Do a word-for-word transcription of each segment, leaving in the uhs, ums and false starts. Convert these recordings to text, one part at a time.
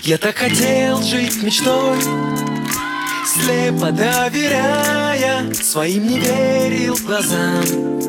Я так хотел жить мечтой, слепо доверяя, своим не верил глазам.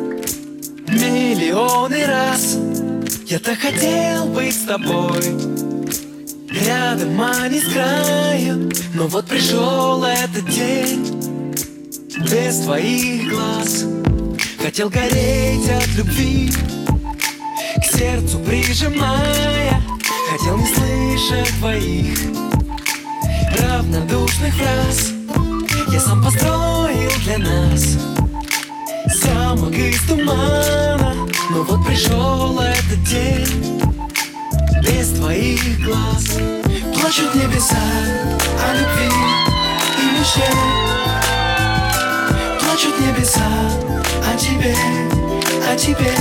Миллионы раз я так хотел быть с тобой, рядом, а не с краю. Но вот пришел этот день без твоих глаз. Хотел гореть от любви, к сердцу прижимая. Хотел не слышать твоих равнодушных фраз. Я сам построил для нас замок из тумана. Но вот пришел этот день без твоих глаз. Плачут небеса о любви и мечте. Плачут небеса о тебе, о тебе.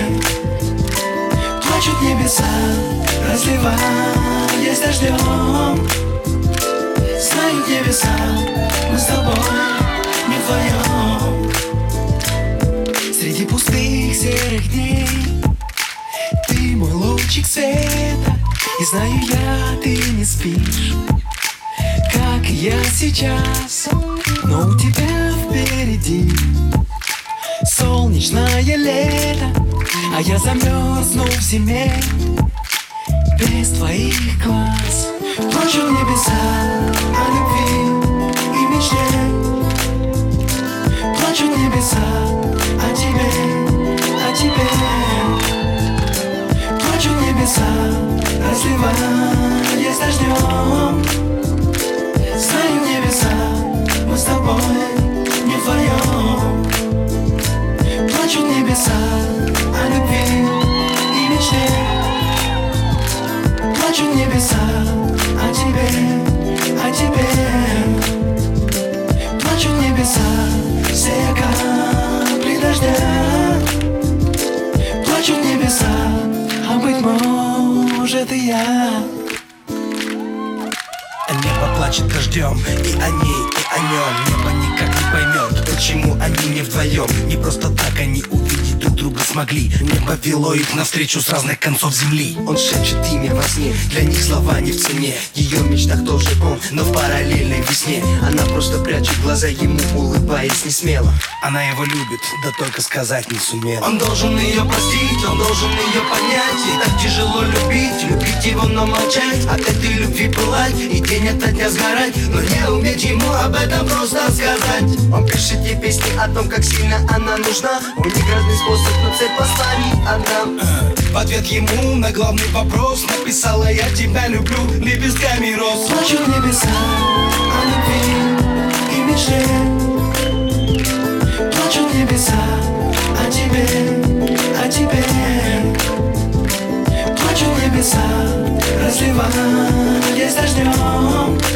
Плачут небеса, разливаясь дождем. Знают небеса, мы с тобой не вдвоем. Среди пустых серых дней ты мой лучик света. И знаю я, ты не спишь, как и я сейчас. Но у тебя впереди солнечное лето, а я замерзну в зиме без твоих глаз. Плачут небеса о любви и мечте. Плачут небеса о тебе, о тебе. Плачут небеса, разливаясь дождем. Знают небеса, мы с тобой не вдвоем. Плачут небеса о любви и мечте. Плачут небеса о тебе, о тебе. Плачут небеса, все капли дождя. Плачут небеса, а быть может и я. Небо плачет дождем и о ней, и о нем. Небо никак не поймет, почему они не вдвоем. Не просто так они увидеть друг друга смогли. Небо вело их навстречу с разных концов земли. Он шепчет имя во сне, для них слова не в цене. В ее мечтах тоже он, но в параллельной весне. Она просто прячет глаза ему, улыбаясь не смело. Она его любит, да только сказать не сумела. Он должен ее простить, он должен ее понять. И так тяжело любить, любить его, но молчать. От этой любви пылать и день ото дня сгорать, но не уметь ему об этом просто сказать. Он пишет ей песни о том, как сильно она нужна. У них разный способ, но цель посланий одна. В ответ ему на главный вопрос написала: я тебя люблю лепестками роз. Плачут небеса о любви и мечте. Плачут небеса о тебе, о тебе. Плачут небеса, разливаясь дождем.